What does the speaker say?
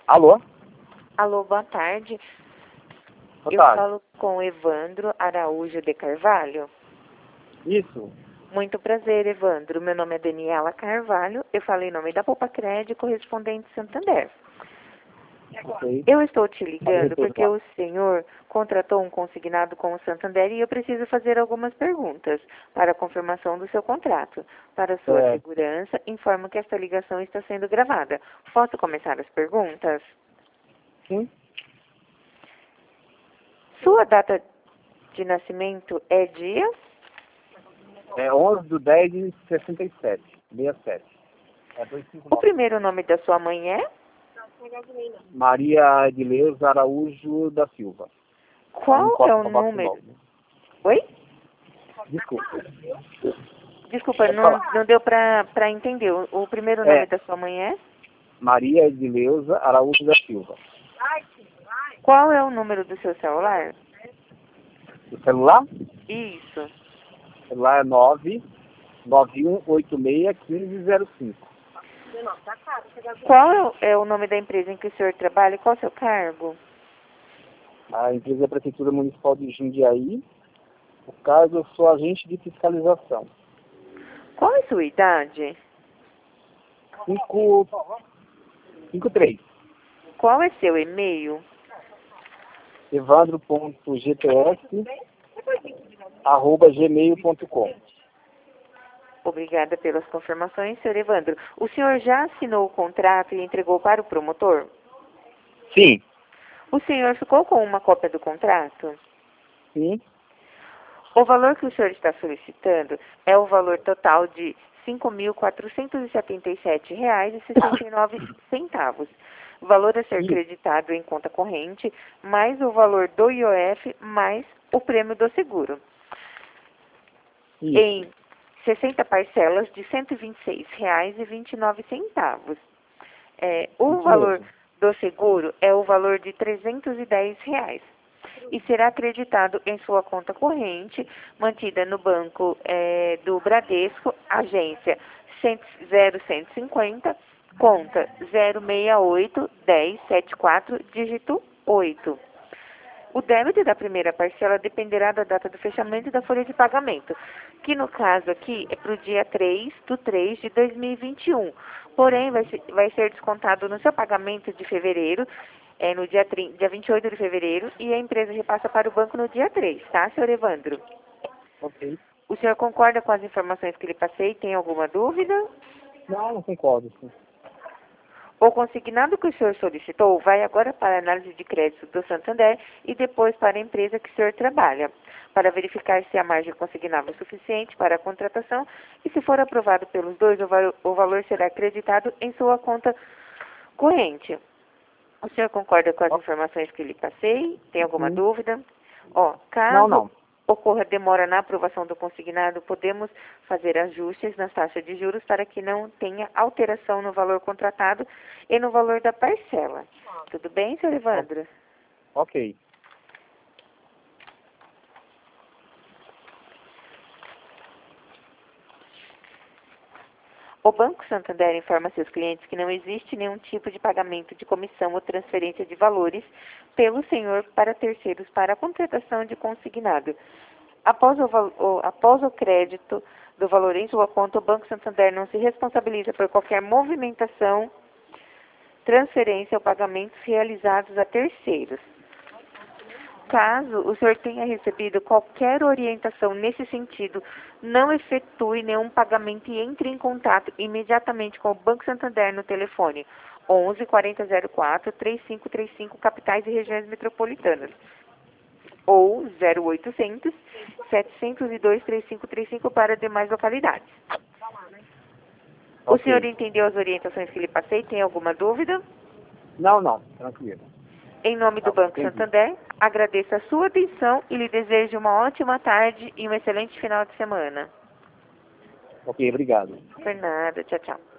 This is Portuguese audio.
Alô? Alô, boa tarde. Boa Eu tarde. falo com Evandro Araújo de Carvalho. Isso. Muito prazer, Evandro. Meu nome é Daniela Carvalho. Eu falo em nome da Poupa Crédito, correspondente Santander. Ok. Eu estou te ligando porque o senhor contratou um consignado com o Santander e eu preciso fazer algumas perguntas para a confirmação do seu contrato. Para sua segurança, informo que esta ligação está sendo gravada. Posso começar as perguntas? Sim. Sua data de nascimento é dia? É 11/10/67. 67. É O 259. primeiro nome da sua mãe é? Maria Edileuza Araújo da Silva. Qual Não posso é o falar número? seu nome. Oi? Desculpa. Desculpa, Pode falar. não deu pra entender. O primeiro nome da sua mãe é? Maria Edileuza Araújo da Silva. Qual é o número do seu celular? O celular? Isso. O celular é 991861505. Qual é o nome da empresa em que o senhor trabalha e qual é o seu cargo? A empresa é a Prefeitura Municipal de Jundiaí. No caso, eu sou agente de fiscalização. Qual é a sua idade? 53. Qual é seu e-mail? evandro.gts@gmail.com. Obrigada pelas confirmações, senhor Evandro. O senhor já assinou o contrato e entregou para o promotor? Sim. O senhor ficou com uma cópia do contrato? Sim. O valor que o senhor está solicitando é o valor total de R$ 5.477,69. O valor a ser creditado em conta corrente, mais o valor do IOF, mais o prêmio do seguro. Isso. Em 60 parcelas de R$ 126,29. O valor do seguro é o valor de R$ 310 e será acreditado em sua conta corrente, mantida no banco do Bradesco, agência 0150, conta 068-1074, dígito 8. O débito da primeira parcela dependerá da data do fechamento da folha de pagamento, que no caso aqui é para o dia 3/3/2021. Porém, vai ser descontado no seu pagamento de fevereiro, no dia 28 de fevereiro, e a empresa repassa para o banco no dia 3, tá, senhor Evandro? Ok. O senhor concorda com as informações que lhe passei? Tem alguma dúvida? Não concordo. Sim. O consignado que o senhor solicitou vai agora para a análise de crédito do Santander e depois para a empresa que o senhor trabalha, para verificar se a margem consignável é suficiente para a contratação e, se for aprovado pelos dois, o valor será acreditado em sua conta corrente. O senhor concorda com as informações que lhe passei? Tem alguma dúvida? Caso Não. ocorra demora na aprovação do consignado, podemos fazer ajustes nas taxas de juros para que não tenha alteração no valor contratado e no valor da parcela. Tudo bem, senhor Evandro? Ok. O Banco Santander informa seus clientes que não existe nenhum tipo de pagamento de comissão ou transferência de valores pelo senhor para terceiros para a contratação de consignado. Após o crédito do valor em sua conta, o Banco Santander não se responsabiliza por qualquer movimentação, transferência ou pagamentos realizados a terceiros. Caso o senhor tenha recebido qualquer orientação nesse sentido, não efetue nenhum pagamento e entre em contato imediatamente com o Banco Santander no telefone 11 4004 3535, capitais e regiões metropolitanas, ou 0800 702 3535 para demais localidades. O senhor entendeu as orientações que lhe passei? Tem alguma dúvida? Não. Tranquilo. Em nome do Banco Santander, agradeço a sua atenção e lhe desejo uma ótima tarde e um excelente final de semana. Ok, obrigado. Por nada. Tchau, tchau.